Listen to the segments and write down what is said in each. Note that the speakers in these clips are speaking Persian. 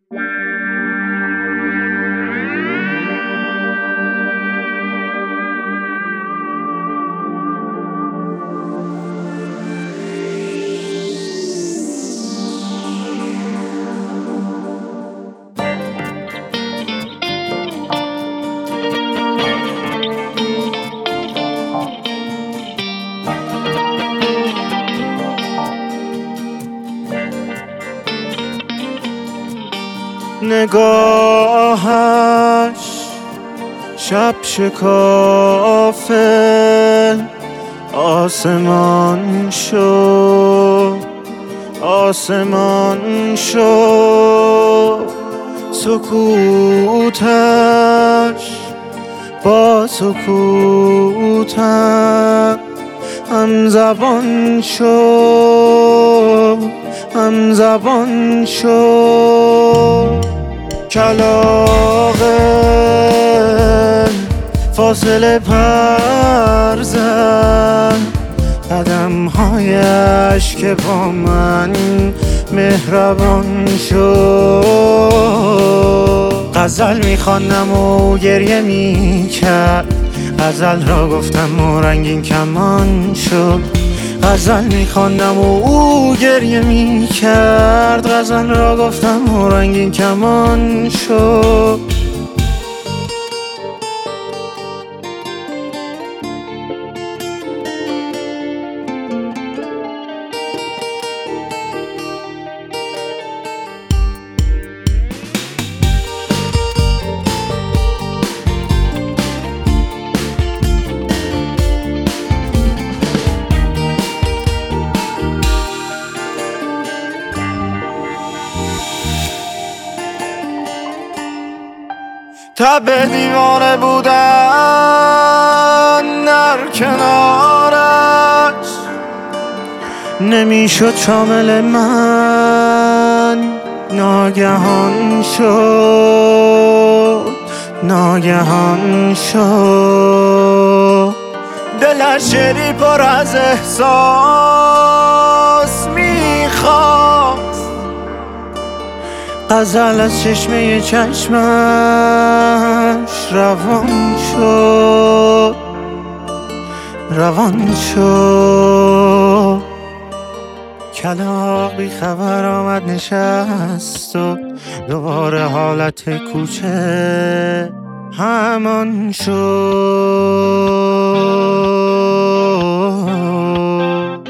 نگاهش شب شکافه آسمان شد، آسمان شد. سکوتش با سکوتم همزبان شد، همزبان شد. کلاغ فاصله پر زد قدم‌هایش که با من مهربان شد. غزل می‌خواندم و گریه می‌کرد، غزل را گفتم و رنگین کمان شد. غزل می‌خواندم و او گریه می‌کرد، غزل را گفتم و رنگین کمان شد. تب دیوانه بودن در کنارش نمیشد شامل من. ناگهان شد، ناگهان شد. دلش شعری پر از احساس میخواست، غزل از چشمه چشمش روان شد، روان شد. کلاغ بی خبر آمد نشست و دوباره حالت کوچه همان شد.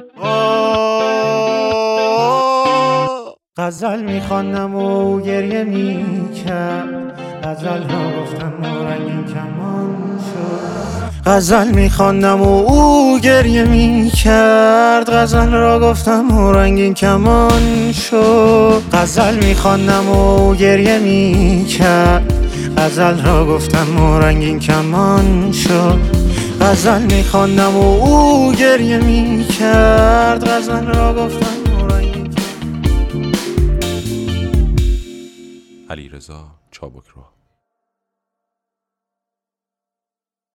غزل می‌خواندم و گریه می‌کرد، غزل را گفتم و رنگین کمان شد. غزل می‌خواندم و او گریه می‌کرد، غزل را گفتم و رنگین کمان شد. غزل می‌خواندم و گریه می‌کرد، غزل را گفتم و رنگین کمان شد. غزل می‌خواندم و او گریه می‌کرد، غزل را گفتم. علیرضا چابکرو.